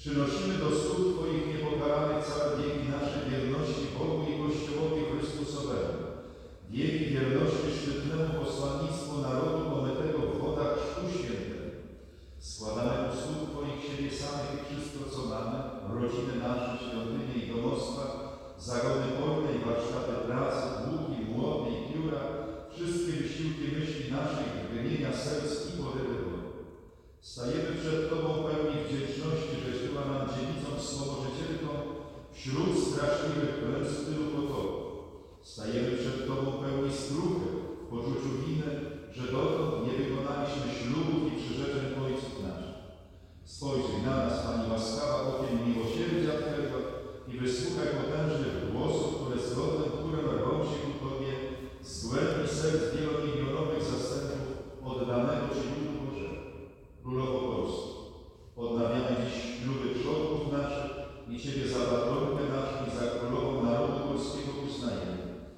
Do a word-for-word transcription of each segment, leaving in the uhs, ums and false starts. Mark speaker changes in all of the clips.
Speaker 1: Przynosimy do stóp Twoich niepokalanych całe wieki naszej wierności Bogu i Kościołowi Chrystusowemu, wieki wierności szczytnemu posłannictwu narodu omytego w wodach Chrztu Świętego. Składamy u stóp Twoich siebie samych i wszystko, co mamy, rodziny nasze, świątynie i domostwa, zagody polne i warsztaty pracy, długi, młody i pióra, wszystkie wysiłki myśli naszych, wymienia serc i porywy wody. Stajemy przed Tobą pełni wdzięczności, żeś była nam dziewicą wspomożycielką wśród straszliwych klęsk tylu potopów. Stajemy przed Tobą pełni skruchy w poczuciu winy, że dotąd nie wykonaliśmy ślubów i przyrzeczeń ojców naszych. Spojrzyj na nas, Pani łaskawa, okiem miłosierdzia Twego i wysłuchaj potężnych głosów, które z godnym chórem rwą się ku Tobie z głębi serc wielomilionowych zastępów oddanego Ci ludu Bożego. Królowo Polski, odnawiamy dziś śluby przodków naszych i Ciebie za patronkę naszą i za królową narodu polskiego uznajemy.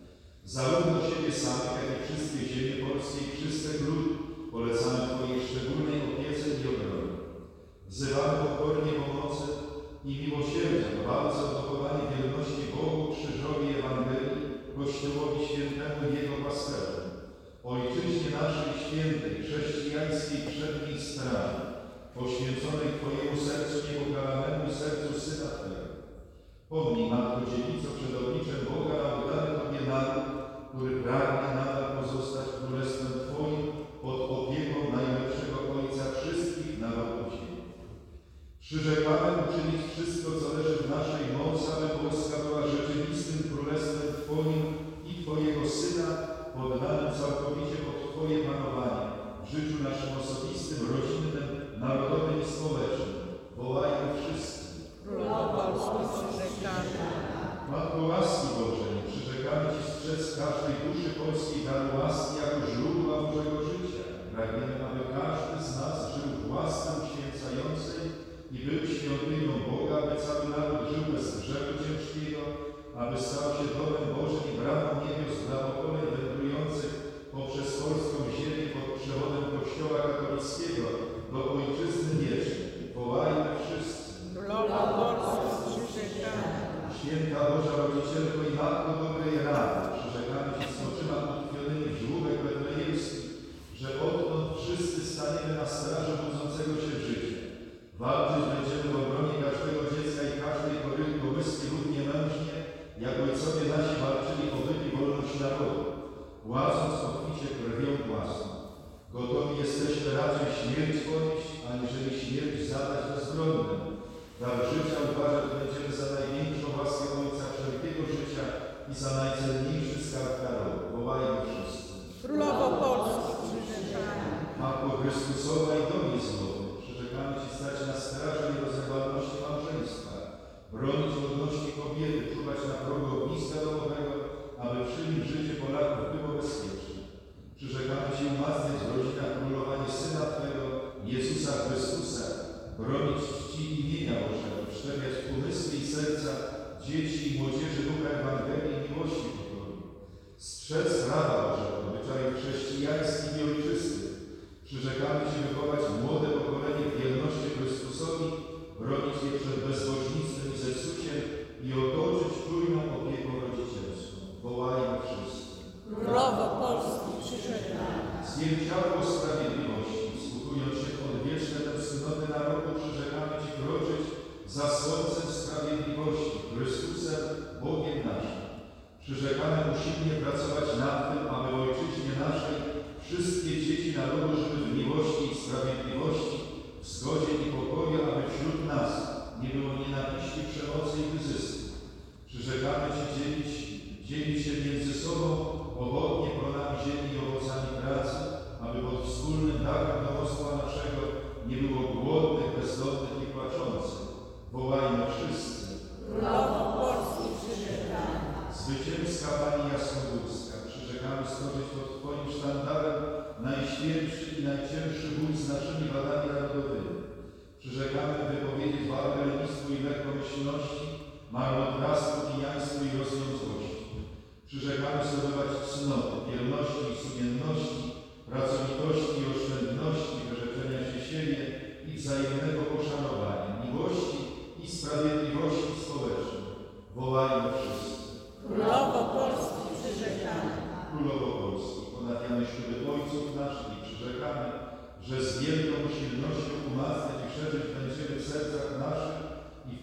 Speaker 1: Zarówno siebie samych, jak i wszystkie ziemie polskie i wszystek lud polecamy Twojej szczególnej opiece i obronie. Wzywamy pokornie pomocy i miłosierdzia w walce o dochowanie wierności Bogu, krzyżowi Ewangelii, Kościołowi Świętemu i Jego pasterzom, Ojczyźnie naszej świętej, chrześcijańskiej przedniej straży, poświęconej Twojemu sercu niepokalanemu i sercu Syna Twego. Pomnij, Matko Dziewico, przed obliczem Boga na oddany Tobie naród, który pragnie nadal pozostać królestwem Twoim pod opieką najlepszego Ojca wszystkich narodów ziemi. Przyrzekamy uczynić wszystko, co leży w naszej mocy, aby Polska była rzeczywistym królestwem Twoim i Twojego Syna, poddanym całkowicie pod Twoje panowanie w życiu naszym osobistym, rodzinnym, narodowym i społecznym. Wołajmy wszyscy.
Speaker 2: Królowo Polski, przyrzekamy.
Speaker 1: Matko łaski Bożej, przyrzekamy Ci strzec każdej duszy polskiej daru łaski jako źródła Bożego życia. Pragniemy, aby każdy z nas żył w łasce uświęcającej i był świątynią Boga, aby cały naród żył bez grzechu ciężkiego, aby stał się domem Bożym i bramą niebios dla pokoleń wędrujących poprzez polską ziemię pod przewodem Kościoła katolickiego do ojczyzny wiecznej. Wołajmy wszyscy.
Speaker 2: Królowo Polski, przyrzekamy.
Speaker 1: Święta Boża Rodzicielko i Matko dobrej rady, przyrzekamy Ci z oczyma utkwionymi w żłóbek betlejemskich, że odtąd wszyscy staniemy na straży budzącego się życia. Walczyć będziemy w obronie każdego dziecka i każdej kory kołyski równie mężnie, jak ojcowie nasi walczyli o byt i wolność narodu, płacąc obficie krwią własną. Gotowi jesteśmy raczej śmierć ponieść, aniżeli śmierć zadać bezbronnym. Dar życia uważać będziemy za największą łaskę Ojca wszelkiego życia i za najcenniejszy skarb narodu. Wołajmy wszyscy.
Speaker 2: Królowo Polski, przyrzekamy.
Speaker 1: Matko Chrystusowa i Domie Złoty, przyrzekamy Ci stać na straży nierozerwalności małżeństwa, bronić godności kobiety, czuwać na progu ogniska domowego, aby przy nim życie Polaków było bezpieczne. Przyrzekamy Ci umacniać w rodzinach królowanie Syna Twego, Jezusa Chrystusa, bronić czci imienia Bożego, wszczepiać w umysły i serca dzieci i młodzieży ducha Ewangelii i miłości pokoju. Strzec prawa Bożego, obyczajów chrześcijańskich i ojczystych. Przyrzekamy Ci wychować młode pokolenie w wierności Chrystusowi, bronić je przed bezbożnictwem i zepsuciem i otoczyć czujną opieką rodzicielską. Wołajmy wszyscy.
Speaker 2: Królowo Polski, przyrzekamy.
Speaker 1: Zwierciadło sprawiedliwości, skupując się w odwieczne tęsknoty narodu, przyrzekamy Ci kroczyć za słońcem sprawiedliwości, Chrystusem, Bogiem naszym. Przyrzekamy usilnie pracować nad tym, aby w ojczyźnie naszej wszystkie dzieci narodu żyły w miłości i sprawiedliwości, w zgodzie i pokoju, aby wśród nas nie było nienawiści, przemocy i wyzysku. Przyrzekamy Ci dzielić, dzielić się między sobą obodnie plonami ziemi i owocami pracy, aby pod wspólnym dachem domostwa naszego nie było głodnych, bezdomnych i płaczących. Wołajmy wszyscy.
Speaker 2: Królowo Polski, przyrzekamy.
Speaker 1: Zwycięska Pani Jasnogórska, przyrzekamy stworzyć pod Twoim sztandarem najświętszy i najcięższy bój z naszymi wadami narodowymi. Przyrzekamy wypowiedzieć walkę lenistwu i lekkomyślności, marnotrawstwu, pijaństwu i rozwiązłości. Przyrzekamy zdobywać cnoty, wierności i sumienności, pracowitości i oszczędności, wyrzeczenia się siebie i wzajemnego poszanowania, miłości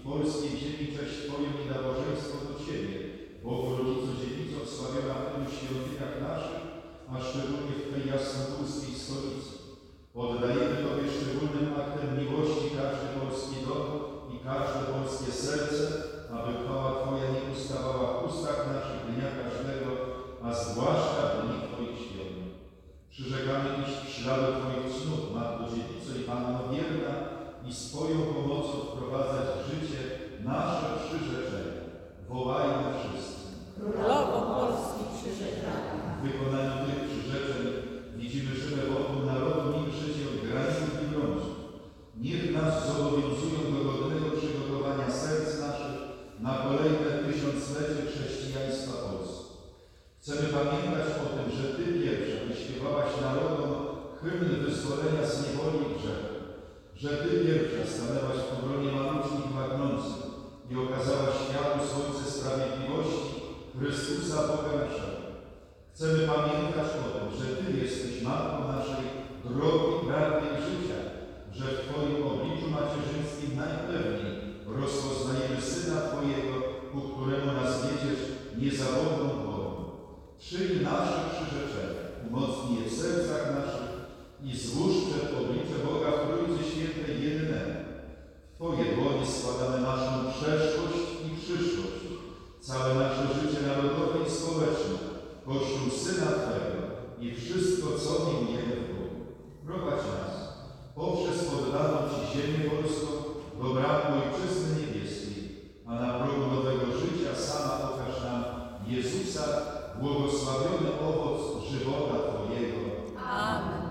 Speaker 1: w polskiej ziemi cześć Twoją i nabożeństwo do Ciebie, Bogu Rodzicu Dziewico, wsławiona w tylu świątyniach naszych, a szczególnie w tej jasnogórskiej stolicy. Oddajemy Tobie szczególnym aktem miłości każdy polski dom i każde polskie serce, aby chwała Twoja nie ustawała w ustach naszych dnia każdego, a zwłaszcza w dni Twoich świąt. Przyrzekamy iść w śladu Twoich cnót, Matko Dziewico i Panno wierna, i swoją pomocą wprowadzać w życie nasze przyrzeczenia. Wołajmy wszyscy.
Speaker 2: Królowo Polski przyrzekamy.
Speaker 1: W wykonaniu tych przyrzeczeń widzimy żywe wokół narodu milsze się od granic i brązu. Niech nas zobowiązują do godnego przygotowania serc naszych na kolejne tysiąclecie chrześcijaństwa Polski. Chcemy pamiętać o tym, że Ty pierwsza wyśpiewałaś narodom hymn wyzwolenia z niewoli i grzechu, że Ty pierwsza stanęłaś w obronie maluczkich i machnących i okazałaś światu słońce sprawiedliwości Chrystusa Boga naszego. Chcemy pamiętać o tym, że Ty jesteś Matką naszej drogi, prawdy i życia, że w Twoim obliczu macierzyńskim najpewniej rozpoznajemy Syna Twojego, ku któremu nas wiedziesz niezawodną wolą. Przyjmij nasze przyrzeczenia, umocnij je w sercach naszych i złóż przed oblicze Boga w Trójcy Świętej jednemu. W Twoje dłonie składamy naszą przeszłość i przyszłość, całe nasze życie narodowe i społeczne, Kościół Syna Twego i wszystko, co miłujemy w Bogu. Prowadź nas poprzez poddaną Ci ziemię polską do bram Ojczyzny Niebieskiej, a na progu nowego życia sama okaż nam Jezusa, błogosławiony owoc żywota Twojego.
Speaker 2: Amen.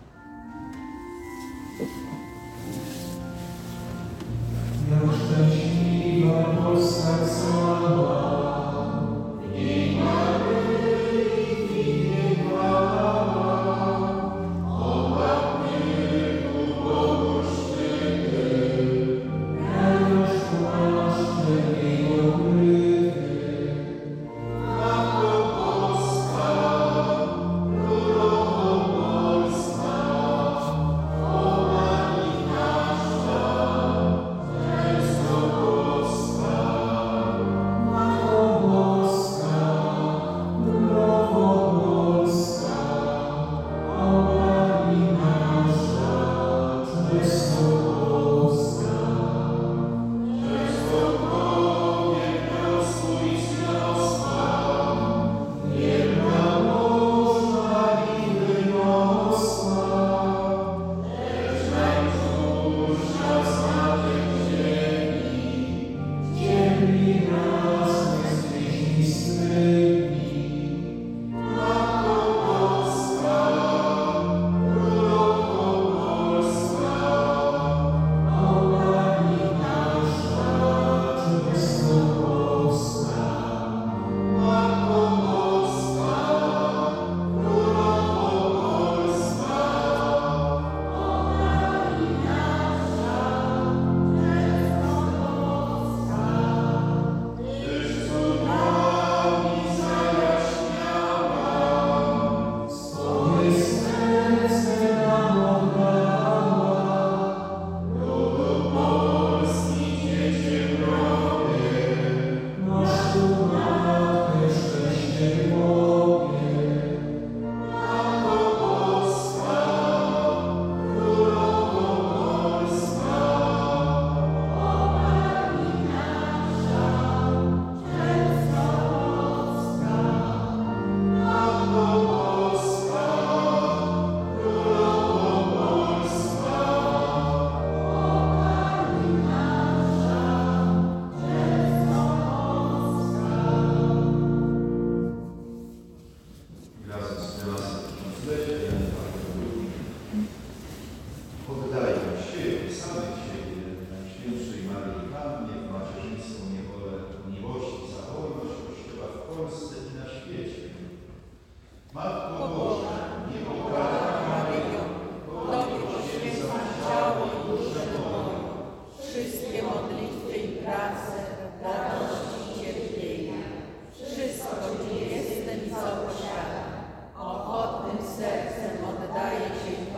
Speaker 3: Szczęśliwa Polska cała, jej Maryi i chwała, ołapniku Bogu szczyty, nasz płaszczem jej okryty. Matko Boska, Królowo Polska, o Pani nasza,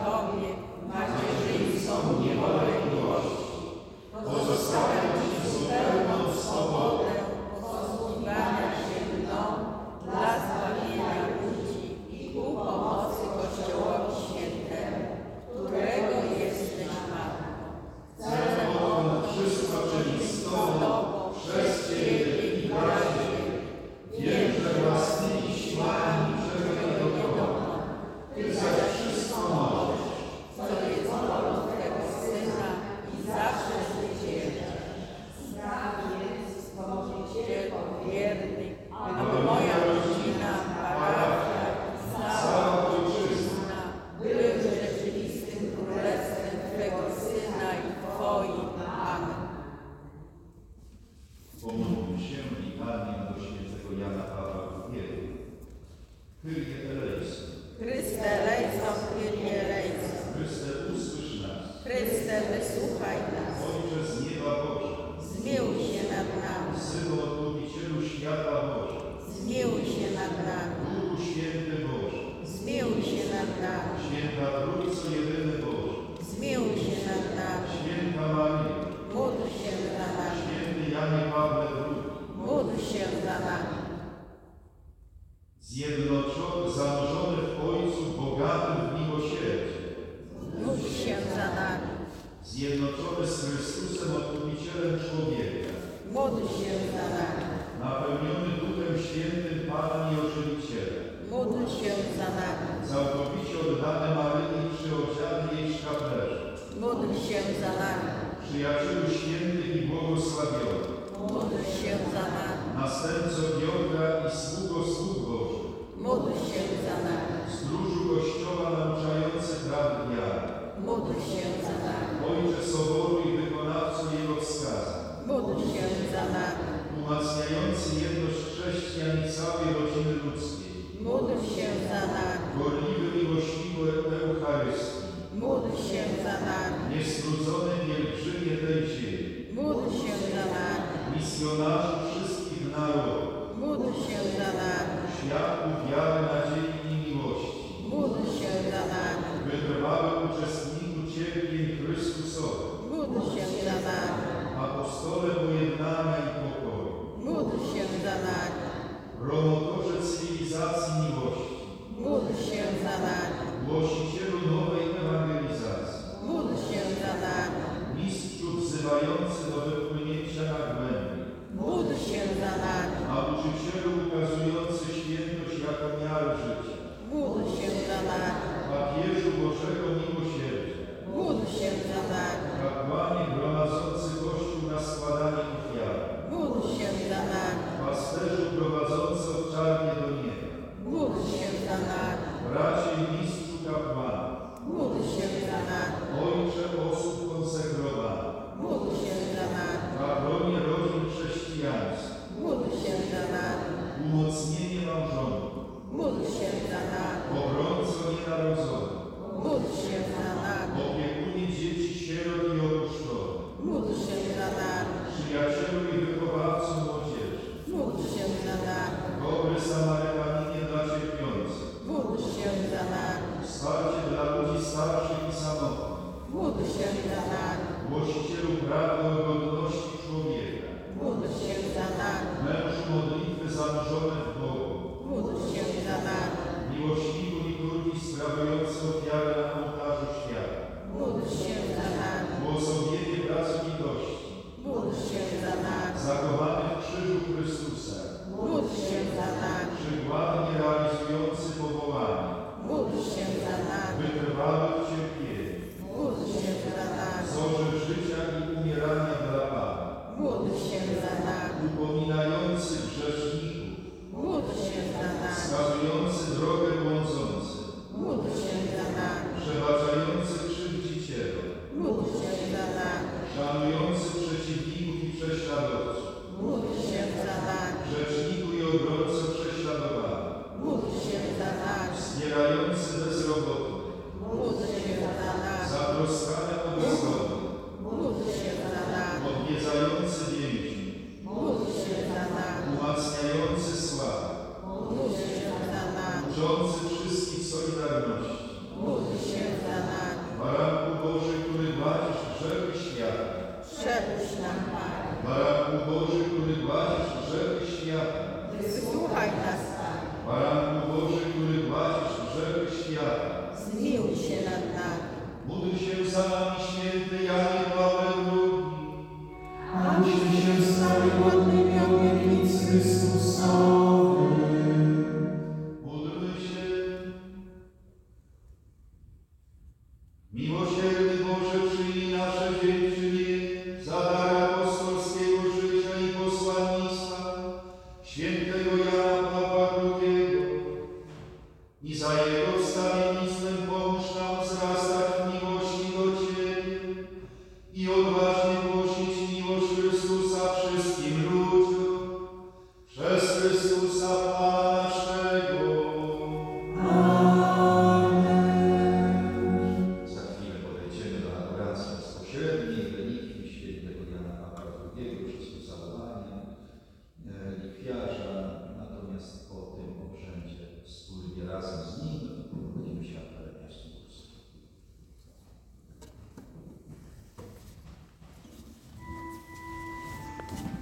Speaker 1: Pozostawiam Ci Pawle drugim.
Speaker 2: Módl się za nami.
Speaker 1: Zjednoczony, zanurzony w Ojcu, bogatym w miłosierdzie.
Speaker 2: Módl się za nami.
Speaker 1: Zjednoczony z Chrystusem, Odkupicielem człowieka.
Speaker 2: Módl się za nami.
Speaker 1: Napełniony Duchem Świętym, Panem i Ożywicielem.
Speaker 2: Módl się za nami.
Speaker 1: Całkowicie oddany Maryi, przyodziany jej szkaplerze.
Speaker 2: Módl się za nami.
Speaker 1: Przyjacielu świętych i błogosławionych.
Speaker 2: Módl się za nami.
Speaker 1: Następco Piotra i sługo sług Bożych.
Speaker 2: Módl się za nami.
Speaker 1: Stróżu Kościoła nauczający praw wiary.
Speaker 2: Módl się za nami.
Speaker 1: Ojcze Soboru i wykonawco jego wskazań.
Speaker 2: Módl się za nami.
Speaker 1: Umacniający jedność chrześcijan i całej rodziny ludzkiej.
Speaker 2: Módl się za nami.
Speaker 1: Gorliwy miłośniwy Eucharystii.
Speaker 2: Módl się za nami.
Speaker 1: Niestrudzony pielgrzymie tej ziemi.
Speaker 2: Módl się za nami.
Speaker 1: Misjonarzu wszystkich narodów.
Speaker 2: Módl się za nami.
Speaker 1: Świadków wiary, nadziei i miłości.
Speaker 2: Módl się za nami.
Speaker 1: Wytrwały uczestniku cierpień Chrystusowych.
Speaker 2: Módl się za nami.
Speaker 1: Apostole pojednania i pokoju.
Speaker 2: Módl się za nami.
Speaker 1: Promotorze cywilizacji miłości.
Speaker 2: Módl się za nami.
Speaker 1: Głosicielu nowej ewangelizacji.
Speaker 2: Módl się za nami.
Speaker 1: Mistrzu wzywający do wypłynięcia na głębi.
Speaker 2: Módl się za nami.
Speaker 1: Nauczycielu ukazujący świętość jako miarę życia.
Speaker 2: Módl się za nami.
Speaker 1: Papieżu Bożego miłosierdzia.
Speaker 2: Módl się za nami.
Speaker 1: Kapłanie gromadzący Kościół na składanie ofiary.
Speaker 2: Módl się za nami.
Speaker 1: Pasterzu prowadzący owczarnie do nieba.
Speaker 2: Módl się za nami.
Speaker 1: Bracie i mistrzu kapłanów.
Speaker 2: Módl się za nami.
Speaker 1: Ojcze osób konsekrowanych.
Speaker 2: Módl się za nami.
Speaker 1: Patronie rodzin chrześcijańskich.
Speaker 2: Módl się za nami.
Speaker 1: Umocnienie małżonków.
Speaker 2: Módl się za nami.
Speaker 1: Obrońco nienarodzonych.
Speaker 2: Módl się za nami.
Speaker 1: Opiekunie dzieci, sierot i opuszczonych.
Speaker 2: Módl się za nami.
Speaker 1: Przyjacielu i wychowawco młodzieży.
Speaker 2: Módl się za nami.
Speaker 1: Dobry Samarytaninie dla cierpiących.
Speaker 2: Módl się za nami.
Speaker 1: Wsparcie dla ludzi starszych i samotnych.
Speaker 2: Módl się za nami.
Speaker 1: Głosicielu prawdy o godności człowieka.
Speaker 2: Módl się za nami.
Speaker 1: Mężu modlitwy zanurzone w Bogu.
Speaker 2: Módl się za nami.
Speaker 1: Miłośniku liturgii sprawujący ofiarę na ołtarzu świata.
Speaker 2: Módl się za nami.
Speaker 1: Błogosławienie pracowitości.
Speaker 2: Módl się za nami.
Speaker 1: Zakochany w krzyżu Chrystusa.
Speaker 2: Módl się za nami.
Speaker 1: Przykładnie realizujący powołanie.
Speaker 2: Módl się za nami.
Speaker 1: Wytrwały w cierpieniu.
Speaker 2: Módl się za nami.
Speaker 1: Zorze życia i umierania dla Pana.
Speaker 2: Módl się za nami.
Speaker 1: Upominający grzeszników.
Speaker 2: Módl się za nami.
Speaker 1: Wskazujący drogę błądzącym.
Speaker 2: Módl się za nami.
Speaker 1: Przebaczający krzywdzicielom.
Speaker 2: Módl się za nami.
Speaker 1: Szanujący przeciwników i prześladowców.
Speaker 2: Módl się za nami.
Speaker 1: Grzeczniku i obrońco prześladowanych.
Speaker 2: Módl się za nami.
Speaker 1: Wspierający bezrobotnych.
Speaker 2: Módl się za nami.
Speaker 1: Zatroskane o bezdomnych.
Speaker 2: Módl się za nami.
Speaker 1: Odwiedzający więźniów.
Speaker 2: Módl się za nami.
Speaker 1: Umacniający słabych.
Speaker 2: Módl się za nami.
Speaker 1: Uczący wszystkich solidarności.
Speaker 2: Módl się za nami.
Speaker 1: Baranku Boży, który gładzisz grzechy świata.
Speaker 2: Przepuść nam, Panie.
Speaker 1: Baranku Boży, który gładzisz grzechy świata.
Speaker 2: Wysłuchaj nas, Panie.
Speaker 1: Baranku Boży, który gładzisz grzechy świata.
Speaker 2: Zmiłuj się nad nami.
Speaker 1: Módl się za nami, święty Janie Paweł drugi.
Speaker 3: Abyśmy się stali godnymi obietnic Chrystusowych.
Speaker 1: Módlmy się. Miłosierny Boże, przyjmij nasze dziękczynienie za dar apostolskiego życia i posłannictwa świętego Jana Pawła drugiego i za jego wstawiennictwem pomóż nam wzrastać w miłości do Ciebie i odważnie głosić miłość Chrystusa wszystkim ludziom. Przez Chrystusa Pana naszego. Za chwilę podejdziemy do adoracji bezpośredniej, relikwii świętego Jana Pawła drugiego, przez ucałowanie relikwiarza. Natomiast po tym obrzędzie wspólnie razem z nim będziemy się apelować do głosu.
Speaker 3: Thank